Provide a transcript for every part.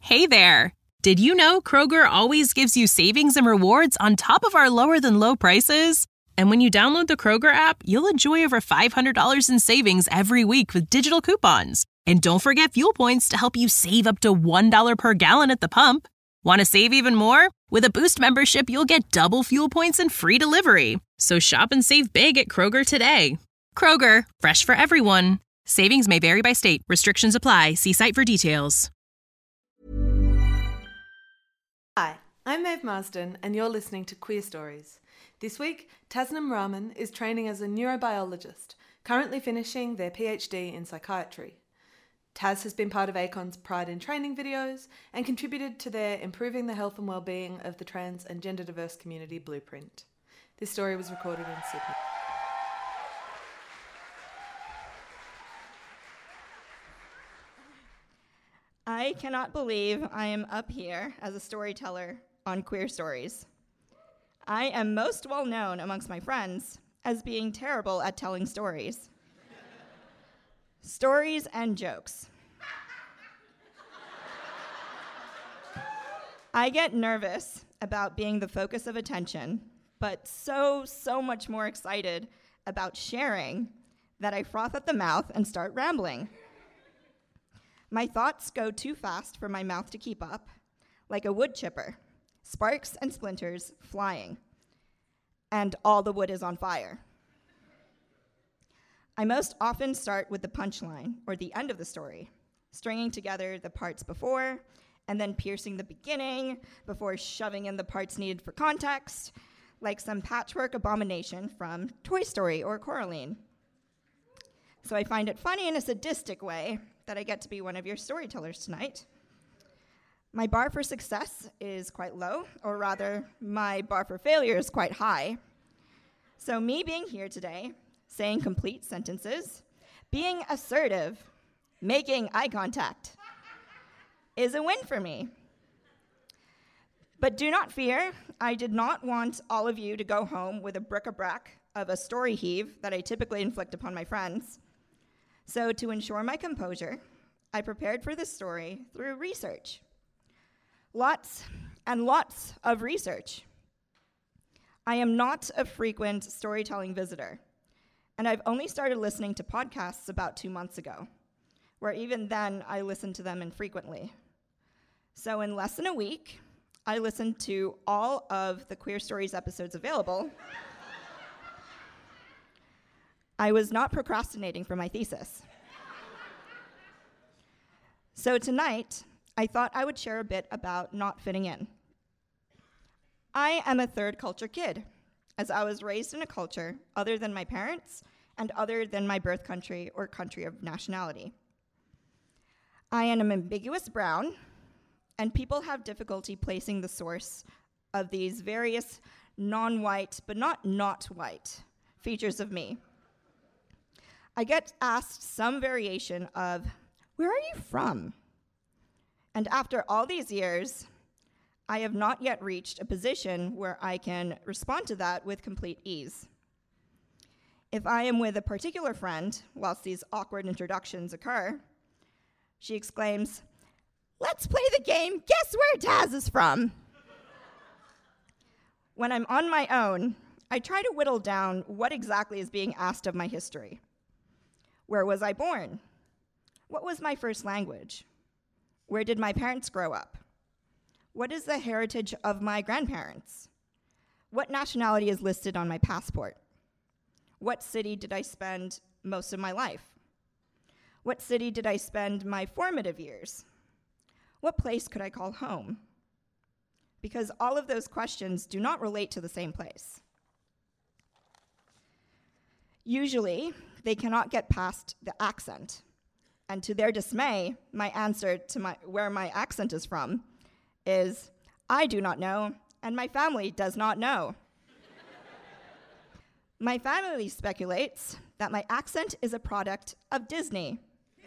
Hey there! Did you know Kroger always gives you savings and rewards on top of our lower-than-low prices? And when you download the Kroger app, you'll enjoy over $500 in savings every week with digital coupons. And don't forget fuel points to help you save up to $1 per gallon at the pump. Want to save even more? With a Boost membership, you'll get double fuel points and free delivery. So shop and save big at Kroger today. Kroger, fresh for everyone. Savings may vary by state. Restrictions apply. See site for details. Hi, I'm Maeve Marsden, and you're listening to Queer Stories. This week, Tasnim Rahman is training as a neurobiologist, currently finishing their PhD in psychiatry. Taz has been part of ACON's Pride in Training videos and contributed to their Improving the Health and Wellbeing of the Trans and Gender Diverse Community blueprint. This story was recorded in Sydney. I cannot believe I am up here as a storyteller on Queer Stories. I am most well known amongst my friends as being terrible at telling stories. Stories and jokes. I get nervous about being the focus of attention, but so much more excited about sharing that I froth at the mouth and start rambling. My thoughts go too fast for my mouth to keep up, like a wood chipper, sparks and splinters flying, and all the wood is on fire. I most often start with the punchline, or the end of the story, stringing together the parts before, and then piercing the beginning before shoving in the parts needed for context, like some patchwork abomination from Toy Story or Coraline. So I find it funny in a sadistic way that I get to be one of your storytellers tonight. My bar for success is quite low, or rather, my bar for failure is quite high. So me being here today, saying complete sentences, being assertive, making eye contact, is a win for me. But do not fear, I did not want all of you to go home with a bric-a-brac of a story heave that I typically inflict upon my friends. So to ensure my composure, I prepared for this story through research. Lots and lots of research. I am not a frequent storytelling visitor, and I've only started listening to podcasts about 2 months ago, where even then I listened to them infrequently. So in less than a week, I listened to all of the Queer Stories episodes available. I was not procrastinating for my thesis. So tonight, I thought I would share a bit about not fitting in. I am a third culture kid, as I was raised in a culture other than my parents and other than my birth country or country of nationality. I am ambiguous brown, and people have difficulty placing the source of these various non-white, but not white, features of me. I get asked some variation of, "Where are you from?" And after all these years, I have not yet reached a position where I can respond to that with complete ease. If I am with a particular friend, whilst these awkward introductions occur, she exclaims, "Let's play the game, guess where Taz is from?" When I'm on my own, I try to whittle down what exactly is being asked of my history. Where was I born? What was my first language? Where did my parents grow up? What is the heritage of my grandparents? What nationality is listed on my passport? What city did I spend most of my life? What city did I spend my formative years? What place could I call home? Because all of those questions do not relate to the same place. Usually, they cannot get past the accent. And to their dismay, my answer to where my accent is from is, "I do not know, and my family does not know." My family speculates that my accent is a product of Disney.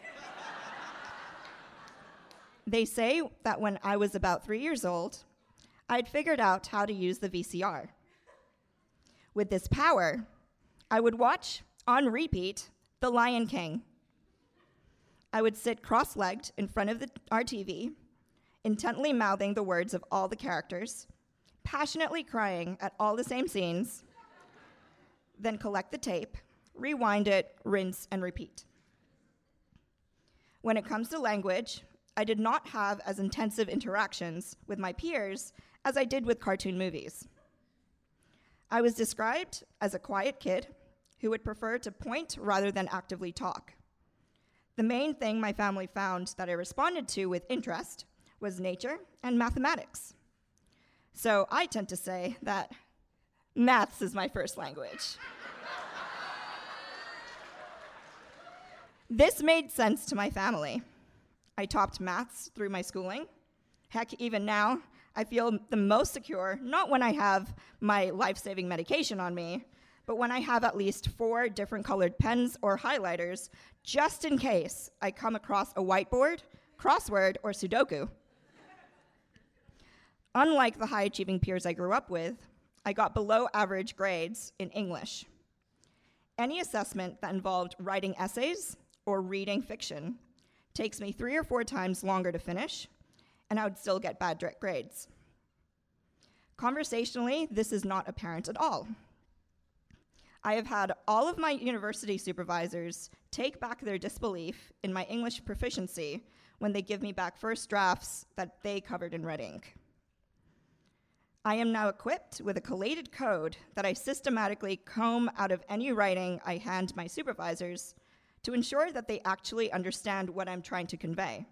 They say that when I was about 3 years old, I'd figured out how to use the VCR. With this power, I would watch, on repeat, The Lion King. I would sit cross-legged in front of our TV, intently mouthing the words of all the characters, passionately crying at all the same scenes, then collect the tape, rewind it, rinse, and repeat. When it comes to language, I did not have as intensive interactions with my peers as I did with cartoon movies. I was described as a quiet kid who would prefer to point rather than actively talk. The main thing my family found that I responded to with interest was nature and mathematics. So I tend to say that maths is my first language. This made sense to my family. I topped maths through my schooling. Heck, even now, I feel the most secure, not when I have my life-saving medication on me, but when I have at least 4 different colored pens or highlighters, just in case I come across a whiteboard, crossword, or Sudoku. Unlike the high-achieving peers I grew up with, I got below average grades in English. Any assessment that involved writing essays or reading fiction takes me 3 or 4 times longer to finish, and I would still get bad grades. Conversationally, this is not apparent at all. I have had all of my university supervisors take back their disbelief in my English proficiency when they give me back first drafts that they covered in red ink. I am now equipped with a collated code that I systematically comb out of any writing I hand my supervisors to ensure that they actually understand what I'm trying to convey.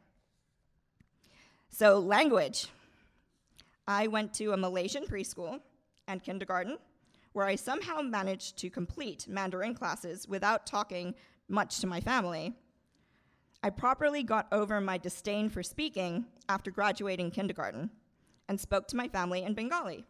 So, language. I went to a Malaysian preschool and kindergarten where I somehow managed to complete Mandarin classes without talking much to my family. I properly got over my disdain for speaking after graduating kindergarten and spoke to my family in Bengali.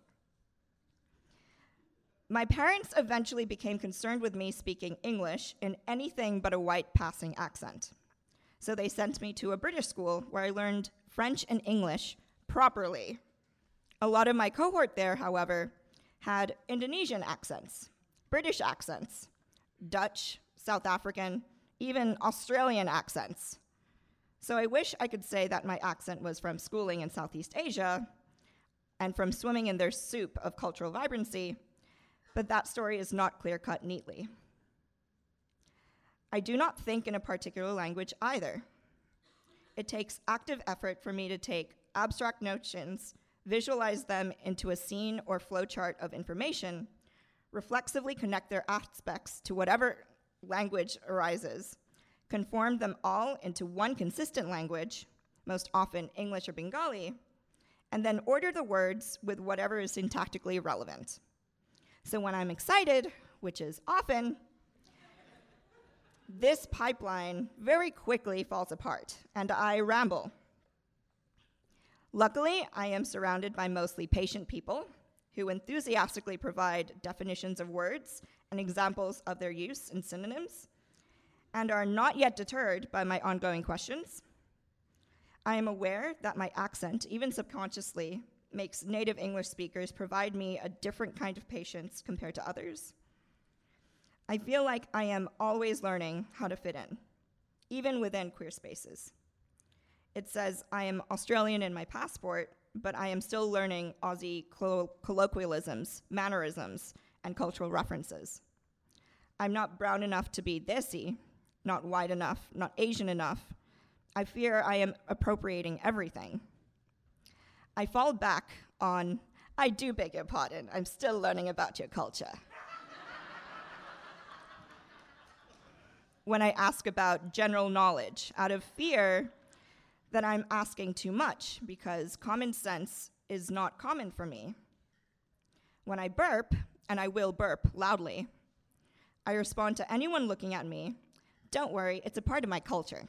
My parents eventually became concerned with me speaking English in anything but a white passing accent. So they sent me to a British school where I learned French and English properly. A lot of my cohort there, however, had Indonesian accents, British accents, Dutch, South African, even Australian accents. So I wish I could say that my accent was from schooling in Southeast Asia and from swimming in their soup of cultural vibrancy, but that story is not clear-cut neatly. I do not think in a particular language either. It takes active effort for me to take abstract notions, visualize them into a scene or flowchart of information, reflexively connect their aspects to whatever language arises, conform them all into one consistent language, most often English or Bengali, and then order the words with whatever is syntactically relevant. So when I'm excited, which is often, this pipeline very quickly falls apart, and I ramble. Luckily, I am surrounded by mostly patient people who enthusiastically provide definitions of words and examples of their use and synonyms, and are not yet deterred by my ongoing questions. I am aware that my accent, even subconsciously, makes native English speakers provide me a different kind of patience compared to others. I feel like I am always learning how to fit in, even within queer spaces. It says I am Australian in my passport, but I am still learning Aussie colloquialisms, mannerisms, and cultural references. I'm not brown enough to be desi, not white enough, not Asian enough. I fear I am appropriating everything. I fall back on, I do beg your pardon, I'm still learning about your culture. When I ask about general knowledge, out of fear that I'm asking too much, because common sense is not common for me. When I burp, and I will burp loudly, I respond to anyone looking at me, don't worry, it's a part of my culture.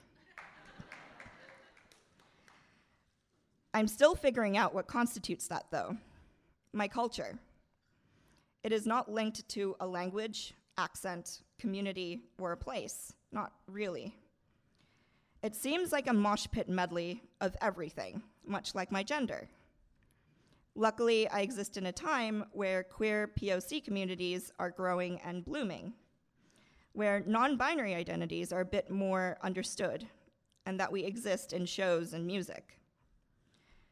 I'm still figuring out what constitutes that, though. My culture. It is not linked to a language, accent, community, or a place. Not really. It seems like a mosh pit medley of everything, much like my gender. Luckily, I exist in a time where queer POC communities are growing and blooming, where non-binary identities are a bit more understood, and that we exist in shows and music.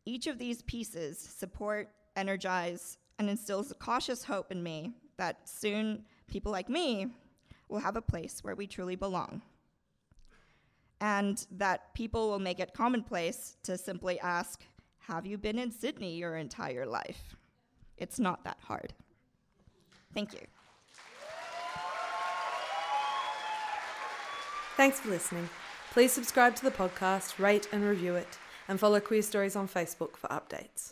Each of these pieces support, energize, and instills a cautious hope in me that soon people like me will have a place where we truly belong. And that people will make it commonplace to simply ask, have you been in Sydney your entire life? It's not that hard. Thank you. Thanks for listening. Please subscribe to the podcast, rate and review it, and follow Queer Stories on Facebook for updates.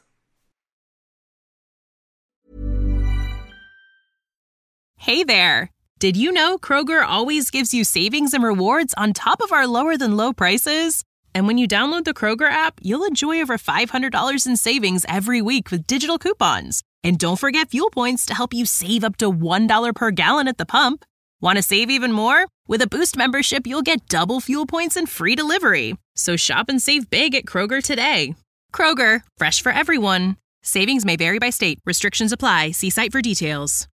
Hey there! Did you know Kroger always gives you savings and rewards on top of our lower than low prices? And when you download the Kroger app, you'll enjoy over $500 in savings every week with digital coupons. And don't forget fuel points to help you save up to $1 per gallon at the pump. Want to save even more? With a Boost membership, you'll get double fuel points and free delivery. So shop and save big at Kroger today. Kroger, fresh for everyone. Savings may vary by state. Restrictions apply. See site for details.